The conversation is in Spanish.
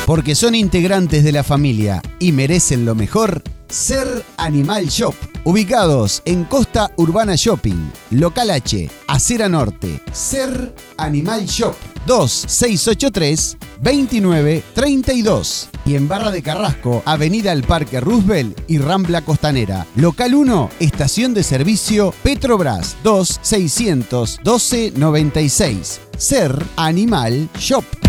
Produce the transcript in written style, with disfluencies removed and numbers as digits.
Porque son integrantes de la familia y merecen lo mejor, Ser Animal Shop. Ubicados en Costa Urbana Shopping, Local H, Acera Norte. Ser Animal Shop 2683-2932. Y en Barra de Carrasco, Avenida El Parque Roosevelt y Rambla Costanera. Local 1, Estación de Servicio Petrobras 2612-96. Ser Animal Shop.